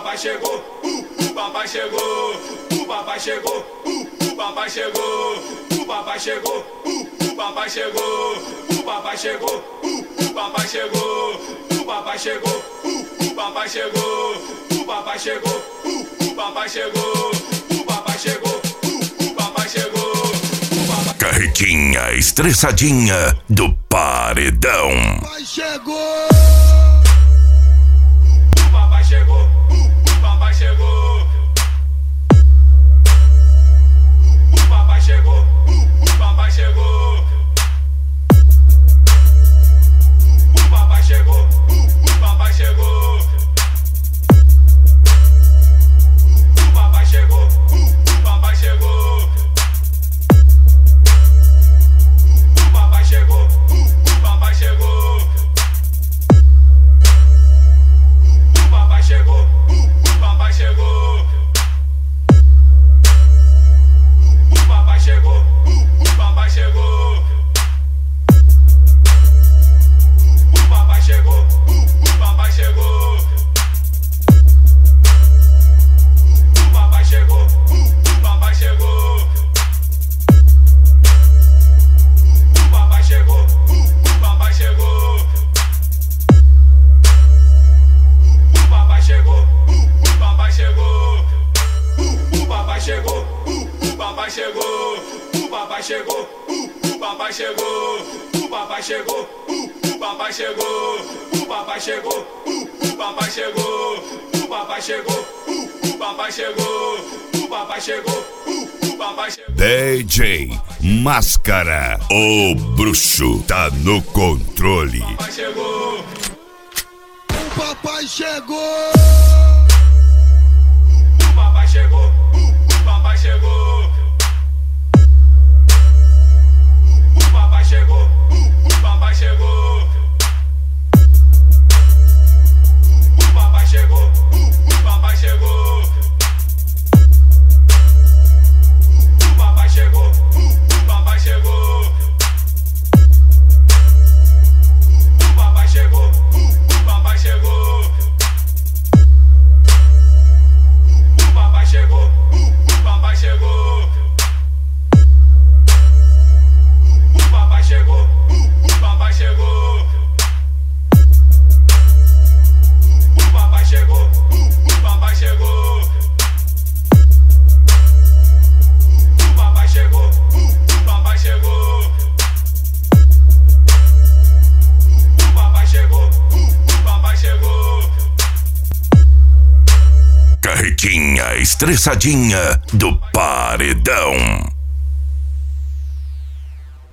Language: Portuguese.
papai chegou, o papai chegou, o papai chegou, o papai chegou, o papai chegou, o papai chegou, o papai chegou, o papai chegou, o papai chegou, o papai chegou, o papai chegou, o papai chegou, o papai chegou, o papai chegou. Carretinha estressadinha do Paredão. Papai chegou. O papai chegou, o papai chegou. O papai chegou, o papai chegou. O papai chegou, o papai chegou. O papai chegou, o papai chegou. O papai chegou, o papai chegou. O papai chegou, o papai chegou. O papai chegou, o papai chegou. O papai chegou, o papai chegou. O papai chegou, o papai chegou. O papai chegou, o papai chegou. O papai chegou, o papai chegou. O papai chegou, o papai chegou. O papai chegou, o papai chegou. O papai chegou, o papai chegou. O papai chegou, o papai chegou. O papai chegou, o papai chegou. O papai chegou, o papai chegou. DJ Máscara, o bruxo, tá no controle. O papai chegou. O papai chegou. O papai chegou, o papai chegou. O papai chegou, o papai chegou. O papai chegou, o papai chegou. O papai chegou, o papai chegou. O papai chegou, o papai chegou. O papai chegou, o papai chegou. O papai chegou, o papai chegou. O papai chegou, o papai chegou. O papai chegou, o papai chegou. O papai chegou, o papai chegou. Carretinha estressadinha do Paredão.